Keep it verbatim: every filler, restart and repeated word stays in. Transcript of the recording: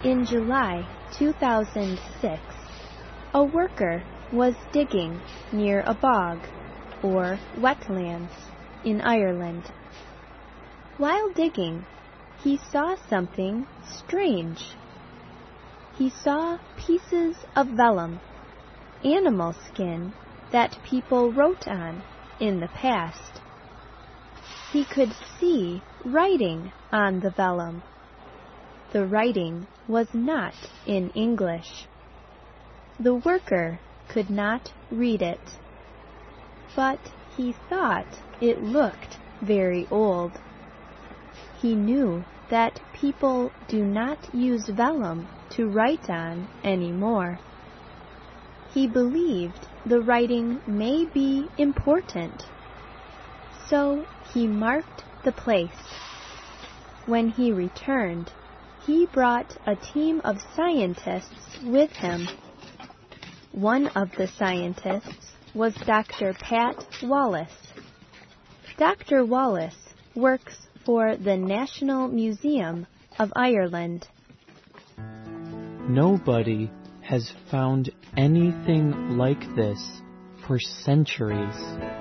In July two thousand six, a worker was digging near a bog, or wetlands, in Ireland. While digging, he saw something strange. He saw pieces of vellum, animal skin that people wrote on in the past. He could see writing on the vellum. The writing was not in English. The worker could not read it, but he thought it looked very old. He knew that people do not use vellum to write on anymore. He believed the writing may be important, so he marked the place. When he returned, he brought a team of scientists with him. One of the scientists was Doctor Pat Wallace. Doctor Wallace works for the National Museum of Ireland. Nobody has found anything like this for centuries.